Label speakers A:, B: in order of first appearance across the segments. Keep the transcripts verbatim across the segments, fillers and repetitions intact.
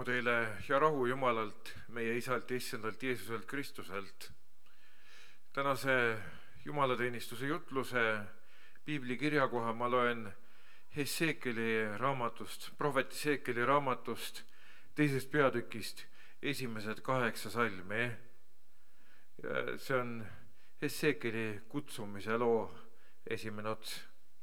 A: rõõmu teile ja rahu Jumalalt, meie Isalt, Issandalt, Jeesuselt Kristuselt. Tänase jumalateenistuse jutluse piibli kirjakoha ma loen Heseekeli raamatust, prohvet Heseekeli raamatust, teisest peatükist, esimesed kaheksa salmi. See on Heseekeli kutsumise loo esimene ots.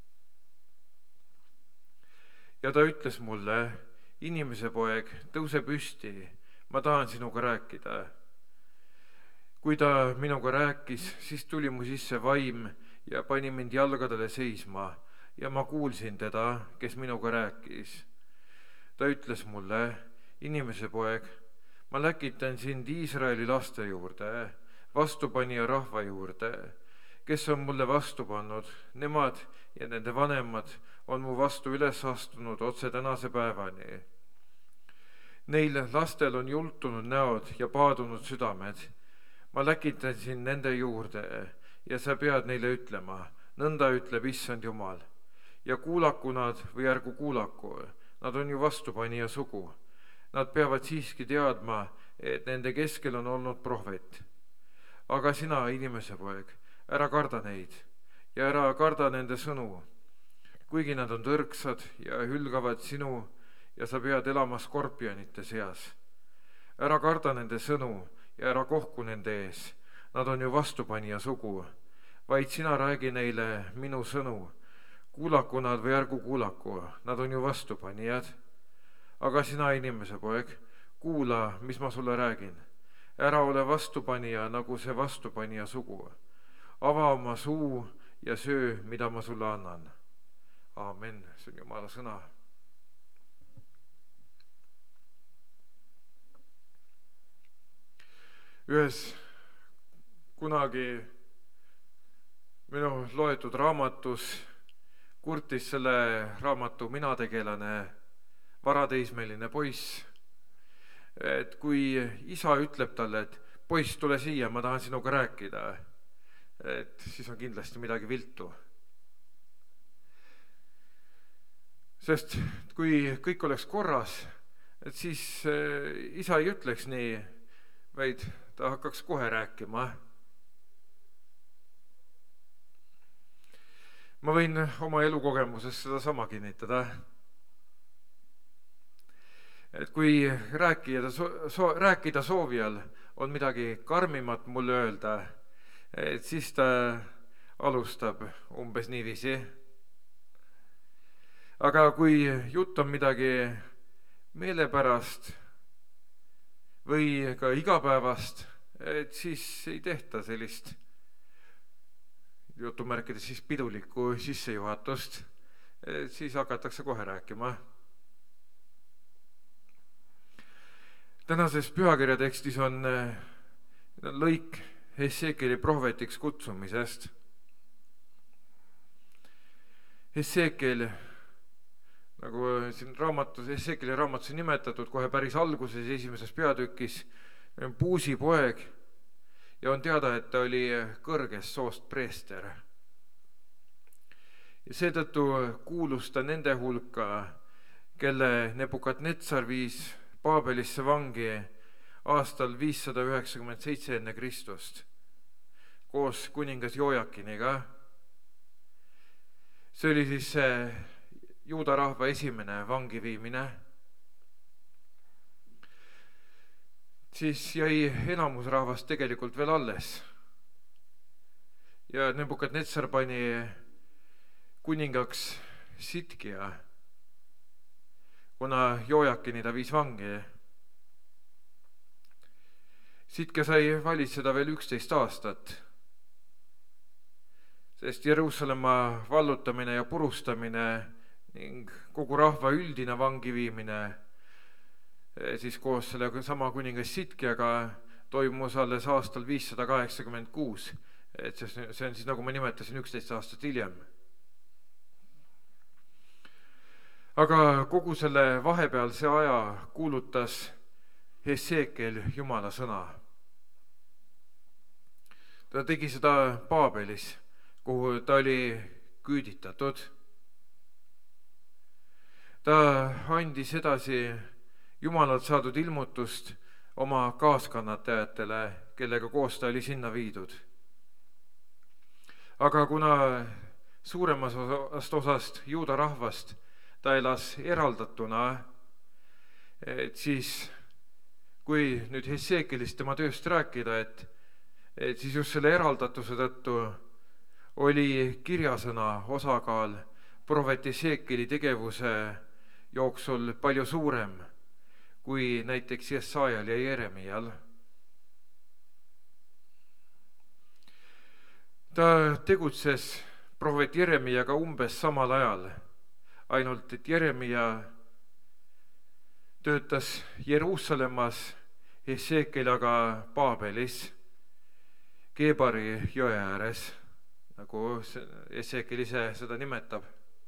A: Ja ta ütles mulle: inimese poeg, tõuse püsti, ma tahan sinuga rääkida. Kui ta minuga rääkis, siis tuli mu sisse vaim ja pani mind jalgadele seisma ja ma kuulsin teda, kes minuga rääkis. Ta ütles mulle: inimese poeg, ma läkitan sind Iisraeli laste juurde, vastupanija rahva juurde, kes on mulle vastu pannud. Nemad ja nende vanemad on mu vastu üles astunud otse tänase päevani. Neil lastel on jultunud näod ja paadunud südamed. Ma läkitasin nende juurde ja sa pead neile ütlema: nõnda ütleb Issand Jumal. Ja kuulaku nad või ärgu kuulaku, nad on ju vastupanija sugu. Nad peavad siiski teadma, et nende keskel on olnud prohvet. Aga sina, inimese poeg, ära karda neid ja ära karda nende sõnu, kuigi nad on tõrksad ja hülgavad sinu ja sa pead elama skorpionite seas. Ära karda nende sõnu ja ära kohku nende ees, nad on ju vastupanija sugu, vaid sina räägi neile minu sõnu. Kuulaku nad või ärgu kuulaku, nad on ju vastupanijad. Aga sina, inimese poeg, kuula, mis ma sulle räägin. Ära ole vastupanija nagu see vastupanija sugu. Ava oma suu ja söö, mida ma sulle annan. Aamen, see on Jumala sõna. Ühes kunagi minu loetud raamatus kurtis selle raamatu minategelane, varateismeline poiss, et kui isa ütleb talle, et poiss, tule siia, ma tahan sinuga rääkida, et siis on kindlasti midagi viltu. Sest kui kõik oleks korras, et siis isa ei ütleks nii, vaid ta hakkaks kohe rääkima. Ma võin oma elukogemusest seda sama kinnitada. Et kui rääkida, so, rääkida soovijal on midagi karmimat mulle öelda, et siis ta alustab umbes niiviisi. Aga kui jutt on midagi meelepärast või ka igapäevast, et siis ei tehta sellist jutumärkides siis pidulikku sissejuhatust, et siis hakatakse kohe rääkima. Tänases pühakirja tekstis on lõik Heseekeli prohvetiks kutsumisest. Heseekel, nagu siin raamatus, Heseekeli raamatus on nimetatud kohe päris alguses esimeses peatükis, on Puusi poeg ja on teada, et ta oli kõrgest soost preester. Ja seetõttu kuulus ta nende hulka, kelle Nebukadnetsar viis Paabelisse vangi aastal viissada üheksakümmend seitse enne Kristust koos kuningas Jojakiniga. See oli siis juuda rahva esimene vangi viimine. Siis jäi enamus rahvast tegelikult veel alles. Ja Nebukadnetsar pani kuningaks Sitkia, kuna Jojakini ta viis vangi. Sitkia sai valitseda veel üksteist aastat, sest Jeruusalemma vallutamine ja purustamine ning kogu rahva üldine vangi viimine siis koos selle sama kuningas Sitkiaga toimus alles aastal viissada kaheksakümmend kuus, et see on siis, nagu ma nimetasin, üksteist aastat hiljem. Aga kogu selle vahepealse aja kuulutas Heseekel Jumala sõna. Ta tegi seda Paabelis, kuhu ta oli küüditatud. Ta andis edasi Jumalalt saadud ilmutust oma kaaskannatajatele, kellega koos ta oli sinna viidud. Aga kuna suuremast osast juuda rahvast ta elas eraldatuna, et siis kui nüüd Heseekilist tema tööst rääkida, et, et siis just selle eraldatuse tõttu oli kirjasõna osakaal prohvet Heseekili tegevuse jooksul palju suurem kui näiteks Jesajal ja Jeremial. Ta tegutses prohvet Jeremiaga umbes samal ajal, ainult et Jeremia töötas Jeruusalemmas, Heseekel aga Paabelis, Keebari jõe ääres, nagu Heseekel ise seda nimetab.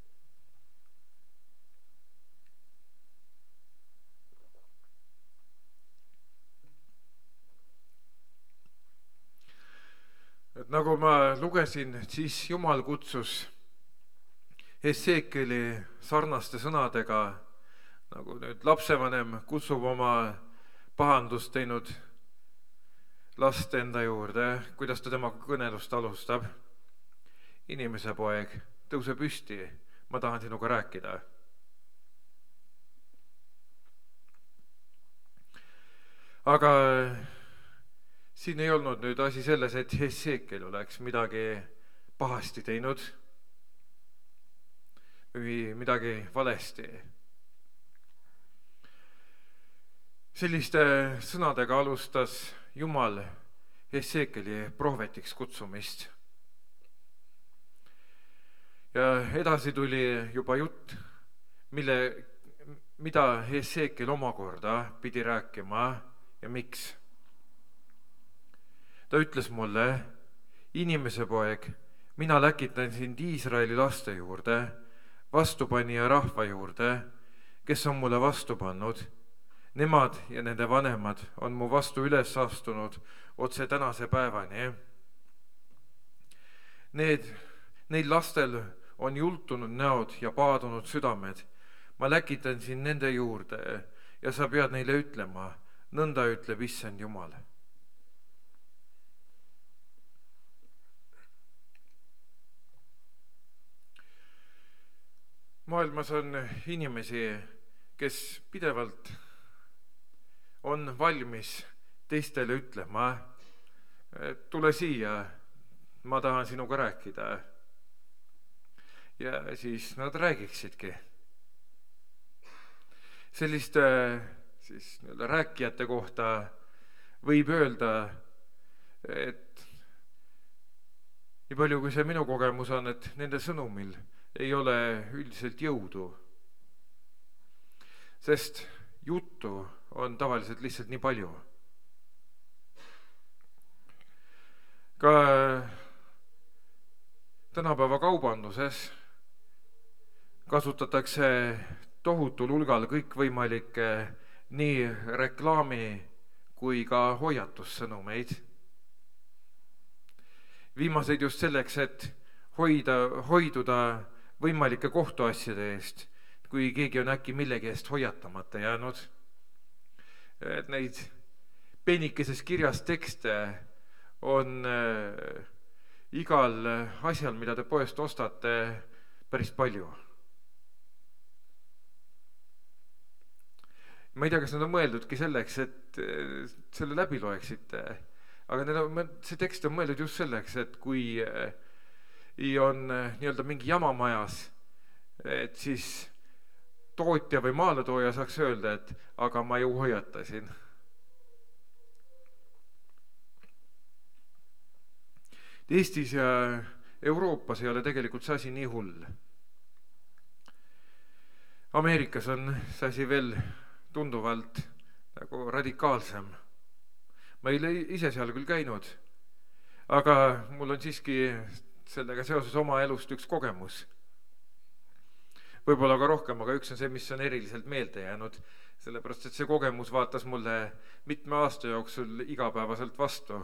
A: Et nagu ma lugesin, siis Jumal kutsus Heseekeli sarnaste sõnadega, nagu nüüd lapsevanem kutsub oma pahandust teinud last enda juurde, kuidas ta temaga kõnelust alustab. Inimese poeg, tõuse püsti, ma tahan sinuga rääkida. Aga siin ei olnud nüüd asi selles, et Heseekel oleks midagi pahasti teinud või midagi valesti. Selliste sõnadega alustas Jumal Heseekeli prohvetiks kutsumist. Ja edasi tuli juba jutt, mille, mida Heseekel omakorda pidi rääkima ja miks. Ta ütles mulle, inimese poeg, mina läkitan sind Iisraeli laste juurde, vastupanija rahva juurde, kes on mulle vastu pannud. Nemad ja nende vanemad on mu vastu üles astunud otse tänase päevani. Need, neil lastel on jultunud näod ja paadunud südamed. Ma läkitan sind nende juurde ja sa pead neile ütlema, nõnda ütleb Issand Jumal. Maailmas on inimesi, kes pidevalt on valmis teistele ütlema, et tule siia, ma tahan sinuga rääkida. Ja siis nad räägiksidki. Selliste siis nii-öelda rääkijate kohta võib öelda, et nii palju kui see minu kogemus on, et nende sõnumil ei ole üldiselt jõudu, sest juttu on tavaliselt lihtsalt nii palju. Ka tänapäeva kaubanduses kasutatakse tohutul hulgal kõikvõimalikke nii reklaami kui ka hoiatussõnumeid. Viimaseid just selleks, et hoida, hoiduda võimalike kohtuasjade eest, kui keegi on äkki millegi eest hoiatamata jäänud. Et neid penikeses kirjas tekste on äh, igal asjal, mida te poest ostate, päris palju. Ma ei tea, kas nad on mõeldudki selleks, et äh, selle läbi loeksite, aga need on, see tekst on mõeldud just selleks, et kui äh, on nii-öelda mingi jama majas, et siis tootja või maaletooja saaks öelda, et aga ma ju hoiatasin. Eestis ja Euroopas ei ole tegelikult see asi nii hull. Ameerikas on see asi veel tunduvalt nagu radikaalsem. Ma ei ole ise seal küll käinud, aga mul on siiski sellega seoses oma elust üks kogemus. Võib-olla ka rohkem, aga üks on see, mis on eriliselt meelde jäänud, sellepärast, et see kogemus vaatas mulle mitme aasta jooksul igapäevaselt vastu.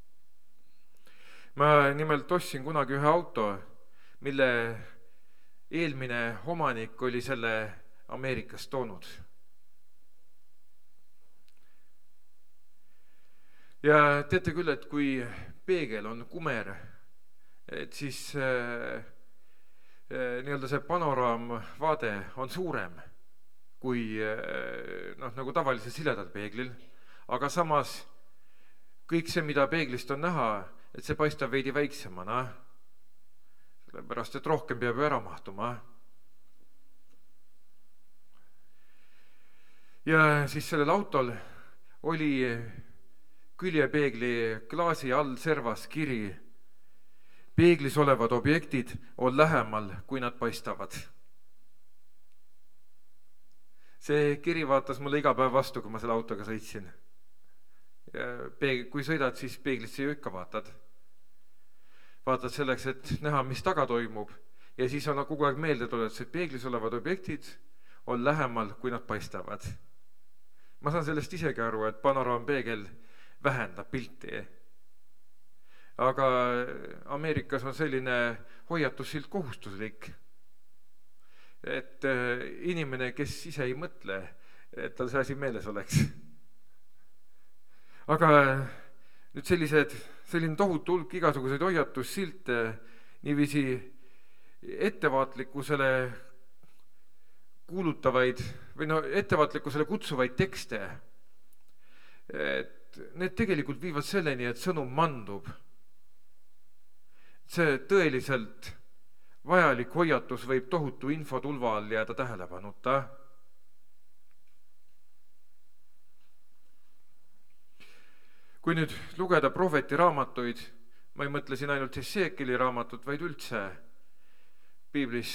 A: Ma nimelt ostsin kunagi ühe auto, mille eelmine omanik oli selle Ameerikast toonud. ja teate küll, et kui peegel on kumer, et siis äh, äh, nii-öelda see panoraamvaade on suurem kui äh, noh, nagu tavalisel siledal peeglil, aga samas kõik see, mida peeglist on näha, et see paistab veidi väiksemana, sellepärast et rohkem peab ju ära mahtuma. Ja siis sellel autol oli küljepeegli klaasi all servas kiri: peeglis olevad objektid on lähemal, kui nad paistavad. See kiri vaatas mulle iga päev vastu, kui ma selle autoga sõitsin. Peeg, kui sõidad, siis peeglisse ju ikka vaatad. Vaatad selleks, et näha, mis taga toimub, ja siis on kogu aeg meelde tuletus, et peeglis olevad objektid on lähemal, kui nad paistavad. Ma saan sellest isegi aru, et panoraampeegel vähendab pilti. Aga Ameerikas on selline hoiatussilt kohustuslik, et inimene, kes ise ei mõtle, et tal see asi meeles oleks. Aga nüüd sellised, selline tohutu hulk igasuguseid hoiatussilte, niiviisi ettevaatlikkusele kuulutavaid või no ettevaatlikkusele kutsuvaid tekste, et need tegelikult viivad selleni, et sõnum mandub. See tõeliselt vajalik hoiatus võib tohutu infotulva all jääda tähelepanuta. Kui nüüd lugeda prohveti raamatuid, ma ei mõtle siin ainult Hesekieli raamatut, vaid üldse piiblis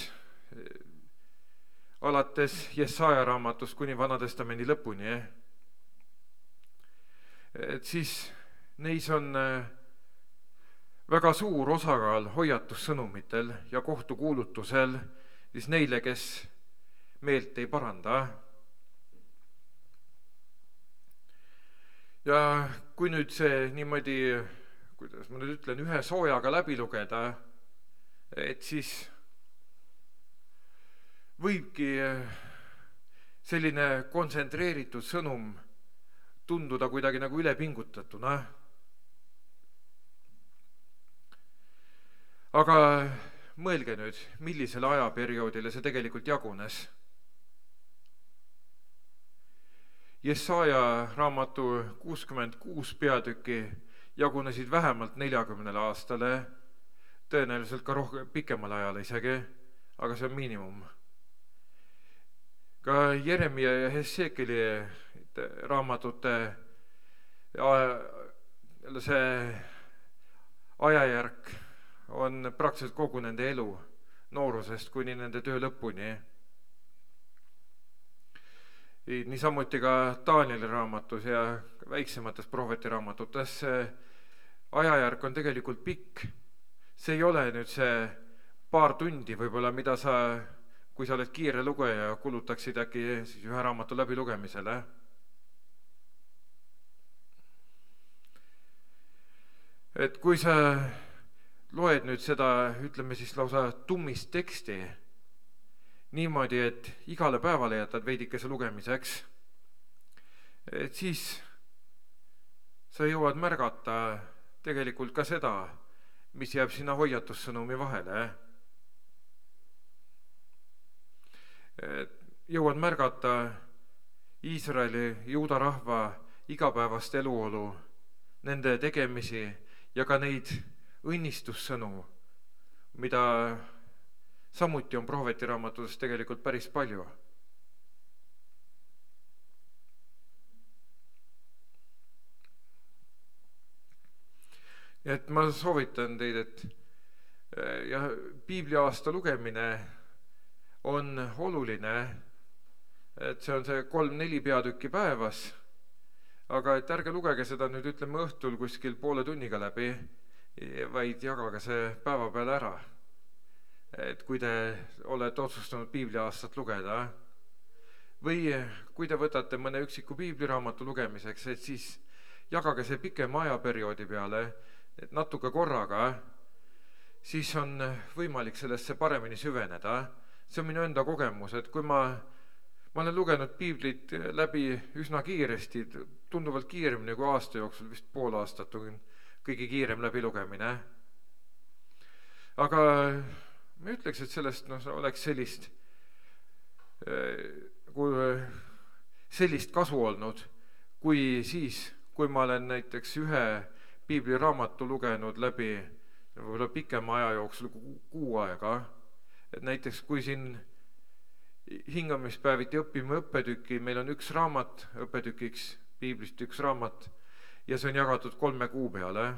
A: alates Jesaja raamatust kuni Vanatestamendi lõpuni, et siis neis on väga suur osakaal hoiatussõnumitel ja kohtukuulutusel siis neile, kes meelt ei paranda. Ja kui nüüd see niimoodi, kuidas ma nüüd ütlen, ühe soojaga läbi lugeda, et siis võibki selline kontsentreeritud sõnum tunduda kuidagi nagu ülepingutatuna. Aga mõelge nüüd, millisele ajaperioodile see tegelikult jagunes. Jesaja raamatu kuuskümmend kuus peatüki jagunesid vähemalt neljakümnele aastale, tõenäoliselt ka rohkem pikemale ajale isegi, aga see on miinimum. Ka Jeremia ja Hesekieli raamatute see ajajärk on praktiliselt kogu nende elu, noorusest kuni nende töö lõpuni. Niisamuti ka Taanieli raamatus ja väiksemates prohveti raamatutes ajajärk on tegelikult pikk. See ei ole nüüd see paar tundi võib-olla, mida sa, kui sa oled kiire lugeja, kulutaksid äkki siis ühe raamatu läbi lugemisele. Et kui sa loed nüüd seda, ütleme siis lausa tummist teksti, niimoodi, et igale päevale jätad veidikese lugemiseks, et siis sa jõuad märgata tegelikult ka seda, mis jääb sinna hoiatussõnumi vahele. Et jõuad märgata Iisraeli, juuda rahva igapäevast eluolu, nende tegemisi ja ka neid õnnistussõnu, mida samuti on prohveti raamatuses tegelikult päris palju. Et ma soovitan teid, et ja, piibliaasta lugemine on oluline, et see on see kolm-neli peatükki päevas, aga et ärge lugege seda nüüd ütleme õhtul kuskil poole tunniga läbi, vaid jagage see päeva peale ära. Et kui te olete otsustanud piibliaastat lugeda või kui te võtate mõne üksiku piibliraamatu lugemiseks, et siis jagage see pikema ajaperioodi peale, et natuke korraga, siis on võimalik sellesse paremini süveneda. See on minu enda kogemus, et kui ma ma olen lugenud piiblit läbi üsna kiiresti, tunduvalt kiiremini kui aasta jooksul, vist pool aastat on kõige kiirem läbilugemine. aga ma ütleks, et sellest no, oleks sellist, kui sellist kasu olnud, kui siis, kui ma olen näiteks ühe piibliraamatu lugenud läbi võib-olla pikema aja jooksul kuu aega, et näiteks kui siin hingamispäeviti õpime õppetüki, meil on üks raamat õppetükiks, piiblist üks raamat ja see on jagatud kolme kuu peale,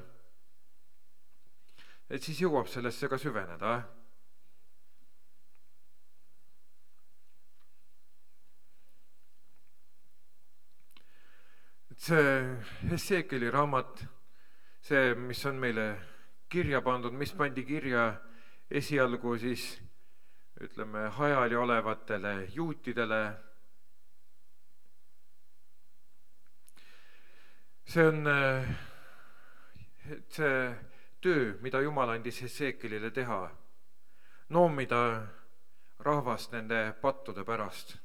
A: et siis jõuab sellesse ka süveneda. See Hesekieli raamat, see, mis on meile kirja pandud, mis pandi kirja esialgu siis ütleme hajali olevatele juutidele. See on see töö, mida Jumal andis Hesekielile teha, noomida rahvast nende pattude pärast.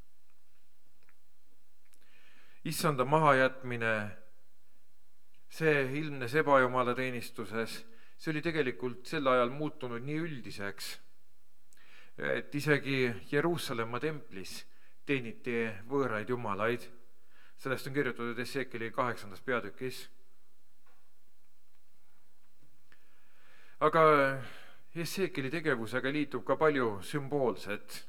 A: Issanda mahajätmine, see ilmnes ebajumala teenistuses, see oli tegelikult sel ajal muutunud nii üldiseks, et isegi Jeruusalemma templis teeniti võõraid jumalaid. Sellest on kirjutatud Hesekieli kaheksandas peatükis. Aga Hesekieli tegevusega liitub ka palju sümboolset,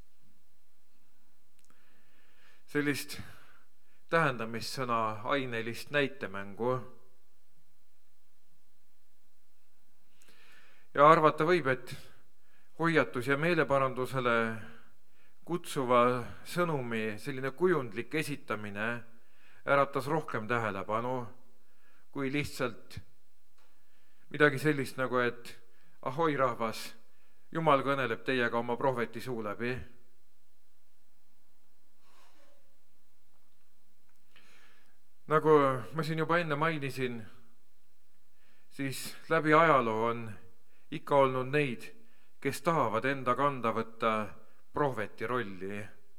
A: sellist tähendamissõna ainelist näitemängu. Ja arvata võib, et hoiatus ja meeleparandusele kutsuva sõnumi selline kujundlik esitamine äratas rohkem tähelepanu kui lihtsalt midagi sellist nagu, et ahoi rahvas, Jumal kõneleb teiega oma prohveti suu läbi. Nagu ma siin juba enne mainisin, siis läbi ajaloo on ikka olnud neid, kes tahavad enda kanda võtta prohveti rolli.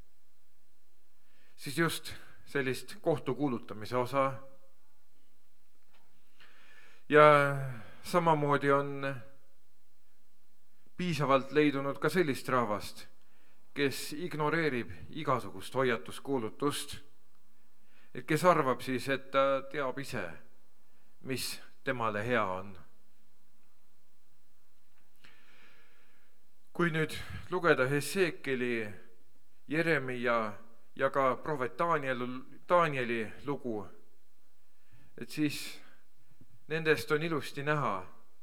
A: Siis just sellist kohtu kuulutamise osa. Ja samamoodi on piisavalt leidunud ka sellist rahvast, kes ignoreerib igasugust hoiatuskuulutust, et kes arvab siis, et ta teab ise, mis temale hea on. Kui nüüd lugeda Hesekieli, Jeremia ja ka prohvet Danieli, Danieli lugu, et siis nendest on ilusti näha,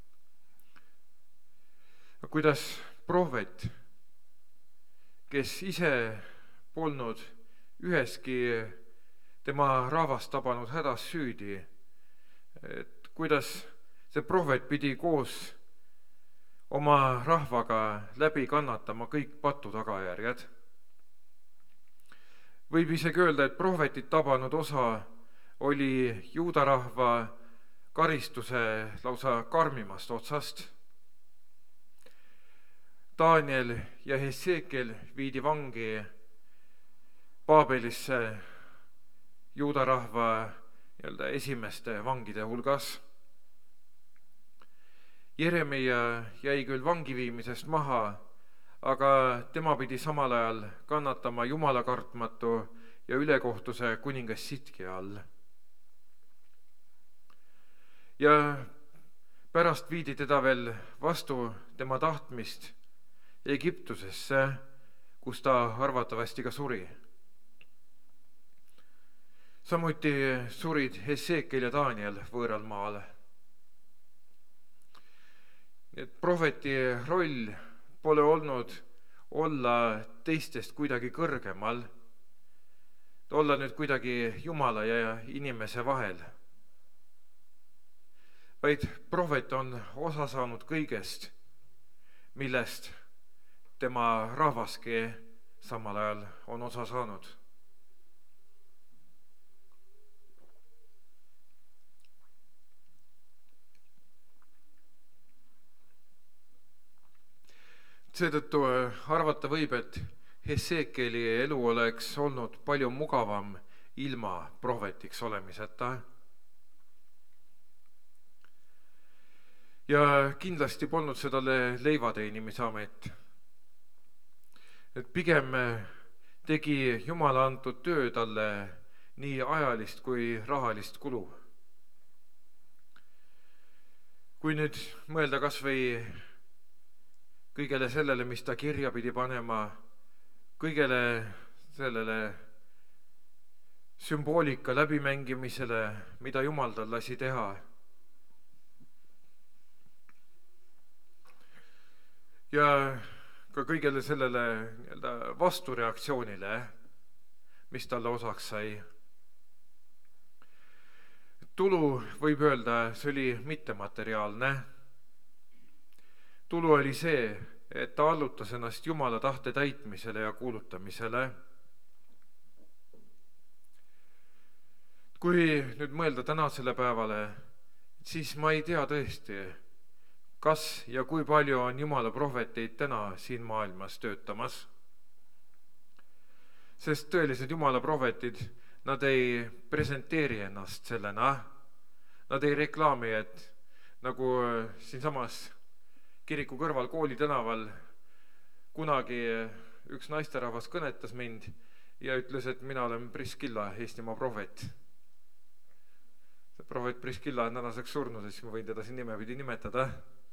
A: kuidas prohvet, kes ise polnud üheski tema rahvast tabanud hädas süüdi, et kuidas see prohvet pidi koos oma rahvaga läbi kannatama kõik patu tagajärjed. Võib isegi öelda, et prohvetit tabanud osa oli juuda rahva karistuse lausa karmimast otsast. Daniel ja Hesekiel viidi vangi Paabelisse juuda rahva nii-öelda esimeste vangide hulgas. Jeremia jäi küll vangi viimisest maha, aga tema pidi samal ajal kannatama Jumala kartmatu ja ülekohtuse kuningas Sitkia all. Ja pärast viidi teda veel vastu tema tahtmist Egiptusesse, kus ta arvatavasti ka suri. Samuti surid Hesekiel ja Daniel võõral maal. Et prohveti roll pole olnud olla teistest kuidagi kõrgemal, olla nüüd kuidagi Jumala ja inimese vahel, vaid prohvet on osa saanud kõigest, millest tema rahvaski samal ajal on osa saanud. Seetõttu arvata võib, et Hesekieli elu oleks olnud palju mugavam ilma prohvetiks olemiseta. Ja kindlasti polnud see talle leivateenimise amet. Et pigem tegi Jumala antud töö talle nii ajalist kui rahalist kulu. Kui nüüd mõelda kas või kõigele sellele, mis ta kirja pidi panema, kõigele sellele sümboolika läbimängimisele, mida Jumal tal lasi teha. Ja ka kõigele sellele nii-öelda vastureaktsioonile, mis talle osaks sai. Tulu, võib öelda, see oli mittemateriaalne. Tulu oli see, et ta allutas ennast Jumala tahte täitmisele ja kuulutamisele. Kui nüüd mõelda tänasele päevale, siis ma ei tea tõesti, kas ja kui palju on Jumala prohveteid täna siin maailmas töötamas. Sest tõelised Jumala prohvetid, nad ei presenteeri ennast sellena, nad ei reklaami, et nagu siinsamas kiriku kõrval kooli tänaval kunagi üks naisterahvas kõnetas mind ja ütles, et mina olen Priskilla, Eestimaa prohvet. See prohvet Priskilla on tänaseks surnud, siis ma võin teda siin nimepidi nimetada.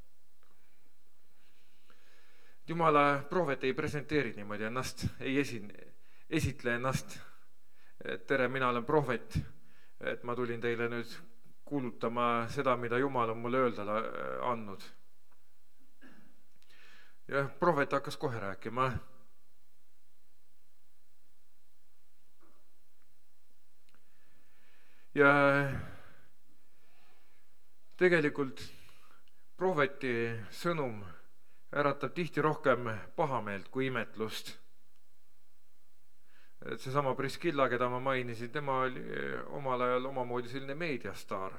A: Jumala prohvet ei presenteeri niimoodi ennast, ei esin, esitle ennast, et tere, mina olen prohvet, et ma tulin teile nüüd kuulutama seda, mida Jumal on mulle öelda andnud. Ja prohvet hakkas kohe rääkima. Ja tegelikult prohveti sõnum äratab tihti rohkem pahameelt kui imetlust. Et seesama Priskilla, keda ma mainisin, tema oli omal ajal omamoodi selline meediastaar.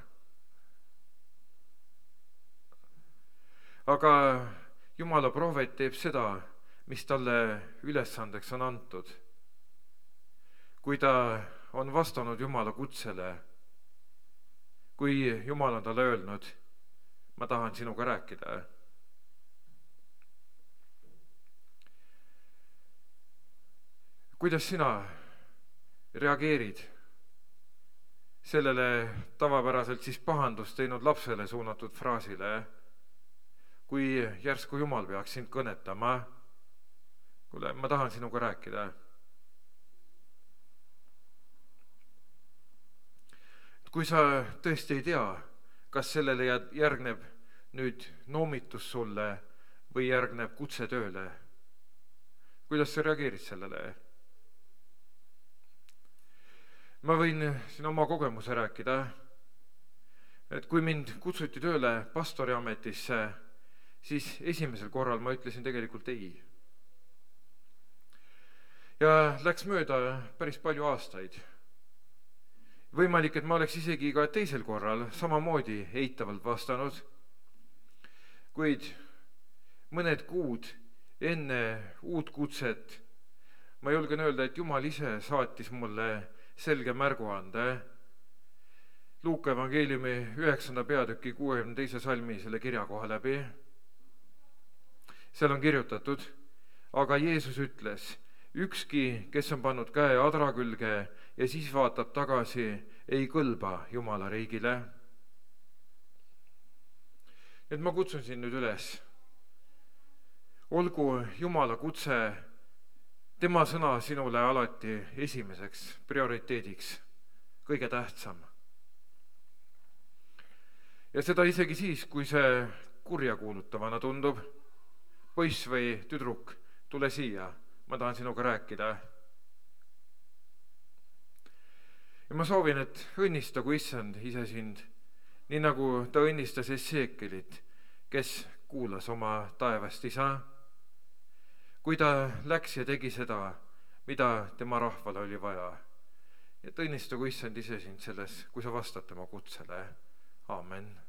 A: Aga Jumala prohvet teeb seda, mis talle ülesandeks on antud. Kui ta on vastanud Jumala kutsele, kui Jumal on talle öelnud, ma tahan sinuga rääkida. Kuidas sina reageerid sellele tavapäraselt siis pahandust teinud lapsele suunatud fraasile, kui järsku Jumal peaks sind kõnetama? Kuule, ma tahan sinuga rääkida. Kui sa tõesti ei tea, kas sellele järgneb nüüd noomitus sulle või järgneb kutse tööle, kuidas sa reageerid sellele? Ma võin siin oma kogemuse rääkida, et kui mind kutsuti tööle pastori ametisse, siis esimesel korral ma ütlesin tegelikult ei. Ja läks mööda päris palju aastaid. Võimalik, et ma oleks isegi ka teisel korral samamoodi eitavalt vastanud, kuid mõned kuud enne uut kutset ma julgen öelda, et Jumal ise saatis mulle selge märguande. Luuka evangeeliumi üheksanda peatüki kuuekümne teise salmi selle kirja koha läbi. Seal on kirjutatud, aga Jeesus ütles, ükski, kes on pannud käe adra külge ja siis vaatab tagasi, ei kõlba Jumala riigile. Et ma kutsun siin nüüd üles. Olgu Jumala kutse, tema sõna sinule alati esimeseks prioriteediks, kõige tähtsam. Ja seda isegi siis, kui see kurja kuulutavana tundub. Poiss või tüdruk, tule siia, ma tahan sinuga rääkida. Ja ma soovin, et õnnistagu Issand ise sind, nii nagu ta õnnistas Hesekielit, kes kuulas oma taevast isa, kui ta läks ja tegi seda, mida tema rahval oli vaja. Ja õnnistagu Issand ise sind selles, kui sa vastad tema kutsele. Aamen.